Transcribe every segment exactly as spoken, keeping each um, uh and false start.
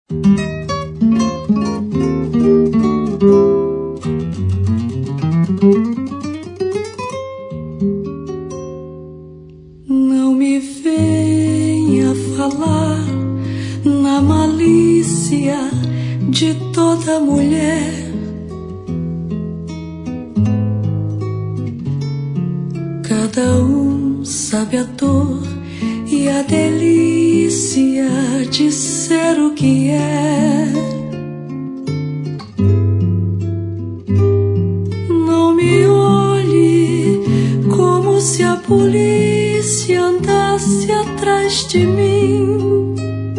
Não me venha falar na malícia de toda mulher. Cada um sabe a dor e a delícia de ser o que é. Não me olhe como se a polícia andasse atrás de mim.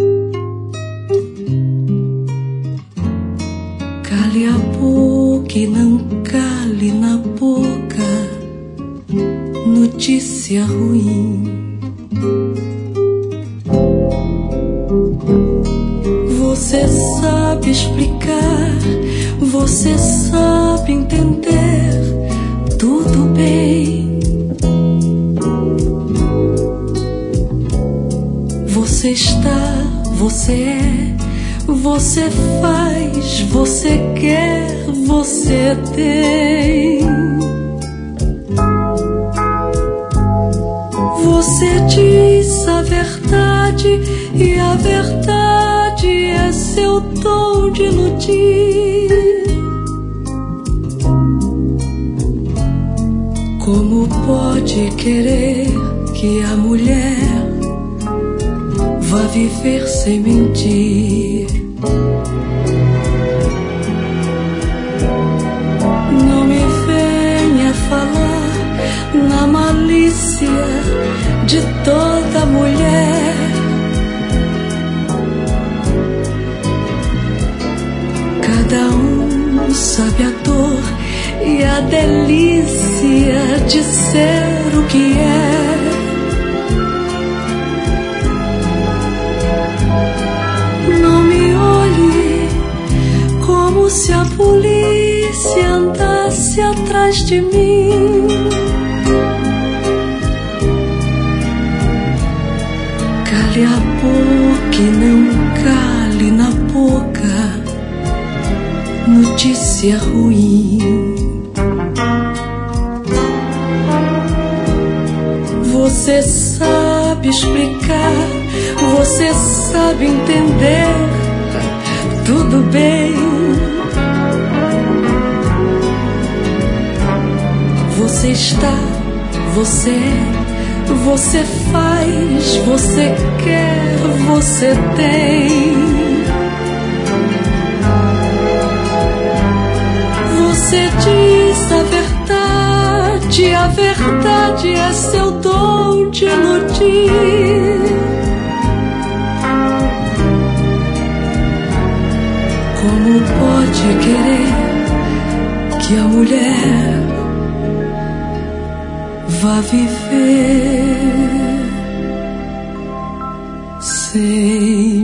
Cale a boca e não cale na boca notícia ruim. Você sabe explicar, você sabe entender, tudo bem. Você está, você é, você faz, você quer, você tem. Você diz a verdade e a verdade é seu dom de iludir. Como pode querer que a mulher vá viver sem mentir? Não me venha falar na malícia de toda mulher. Cada um sabe a dor e a delícia de ser o que é. Não me olhe como se a polícia andasse atrás de mim. Cale a boca e não cale na boca notícia ruim. Você sabe explicar, você sabe entender, tudo bem. Você está, você é, você faz, você quer, você tem. Você diz a verdade, a verdade é seu dom de iludir. Como pode querer que a mulher vá viver sem